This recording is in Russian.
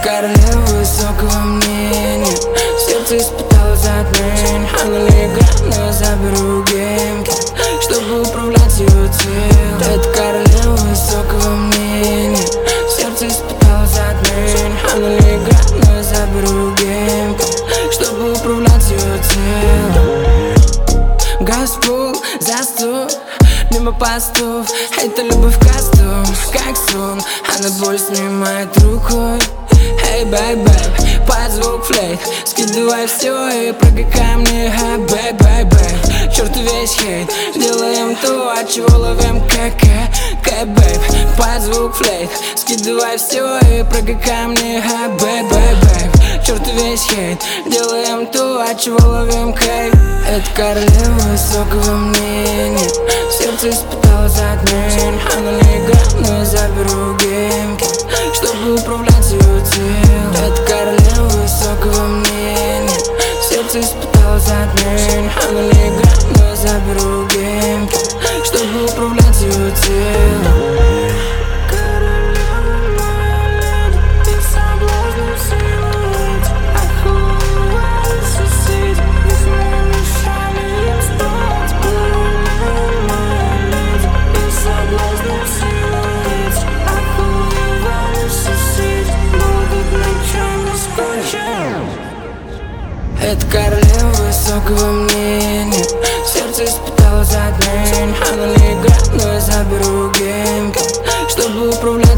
королева высокого мнения, сердце испытало затмение. Она легает, но я заберу геймки, чтобы управлять ее телом. Это королева высокого мнения, сердце испытало затмение. Она легает, но я заберу геймки, чтобы управлять ее телом. Газпул за стул, мимо постов, это любовь в костюм, как сон. Она боль снимает рукой. Эй, бэй-бэй, под звук флейт скидывай все и прыгай ко мне. Эй, бэй-бэй-бэй, черт весь хейт, делаем то, от чего ловим бэйб, под звук флейт скидывай все и прыгай ко мне. Эй, бэй-бэй-бэй, черт весь хейт, делаем то, от чего ловим кайф. Это королева высокого мнения, сердце испытало затмение. Она легает, но я заберу геймки, чтобы управлять ее телом. Это королева высокого мнения, сердце испытало затмение. Она легает, но я заберу геймки, чтобы управлять ее телом. Это королева высокого мнения, сердце испытало затмение. Она легает, но я заберу геймки, чтобы управлять